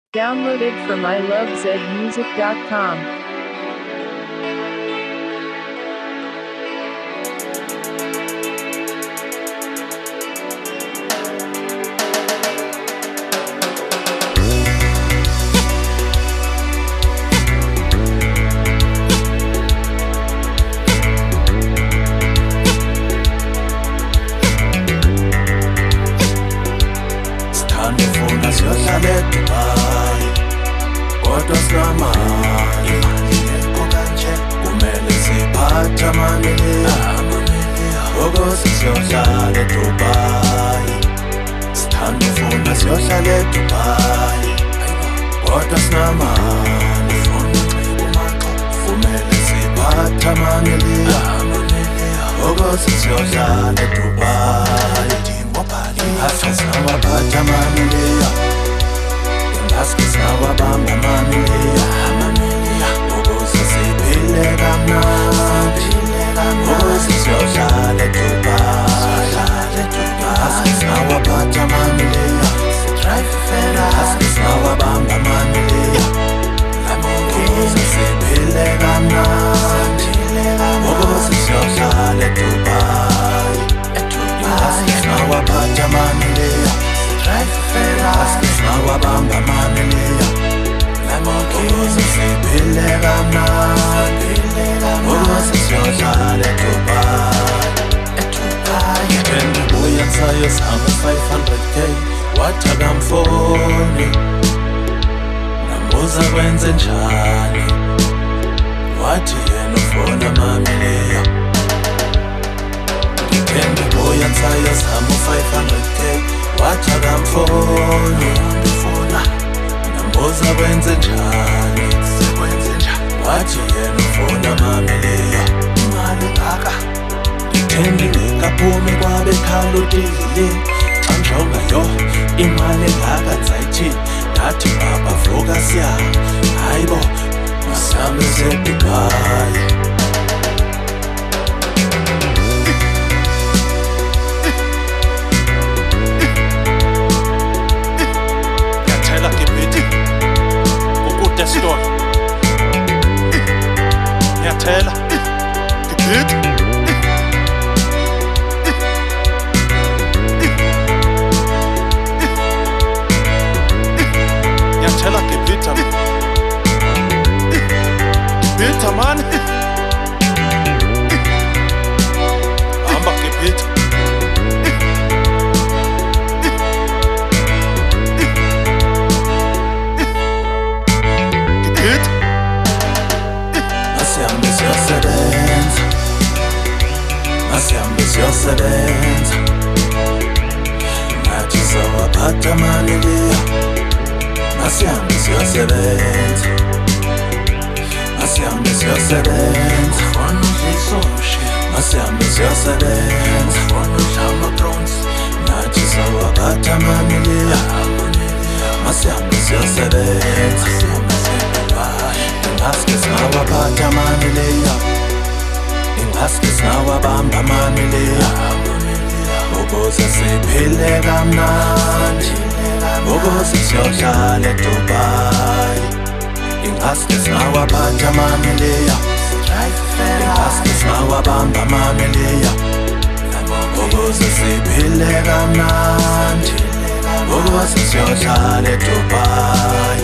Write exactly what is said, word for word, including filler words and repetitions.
Downloaded from I love zed music dot com. Sithandufuna siyohlala eDubai, kodwa sinamali. Ingekho kanje kumele siphathe amamiliya, ukuze siyohlala eDubai. Sithandufuna siyohlala eDubai, kodwa sinamali. Kumele siphathe amamiliya, ukuze siyohlala eDubai. Haskes now about Jamamilia, Haskes now about Mamamilia, Mamamilia, Bogos is a Pilegana, Bogos is your Shale to buy, Haskes now about Jamamilia, Drive Fera, Haskes now about Mamamilia, Bogos is a Pilegana, Bogos is your Shale to buy. Haskes now about Jamamilia, Drive Fera, Haskes now about Mamamilia, Bogos is a Pilegana, Bogos is your Shale to buy. Then the boy and Sayas have a five hundred K, what a damn phone. Namboza wenze njani, what yena ufona mamilia. Then the boy and Sayas have a five hundred K, what a damn phone. Namboza wenze njani, what yena ufona mamilia. Imali ngaka ngithembile kaphumi kwabe khaludile, xanjonga yo imali ngaka ngizayithi ngathi baba vuka siya, hayibo masihambe seDubai. Ngiyathela ngibithi ukude esitolo, ngiyathela ngibithi Tell ke pizza pizza man amba ke pizza ke pizza Nasihambe siyosebenza, nasihambe siyosebenza, nathi sawaphatha amamiliya. Nasihambe siyosebenza, nasihambe siyosebenza, nasihambe siyosebenza, nathi sawaphatha amamiliya. Nasihambe siyosebenza, Haskes nawaphatha amamiliya, Haskes nawabamba amamiliya, ukuze siphile kamnandi, ukuze siyohlala eDubai. Haskes nawaphatha amamiliya, Haskes nawabamba amamiliya, ukuze siphile kamnandi, ukuze siyohlala eDubai.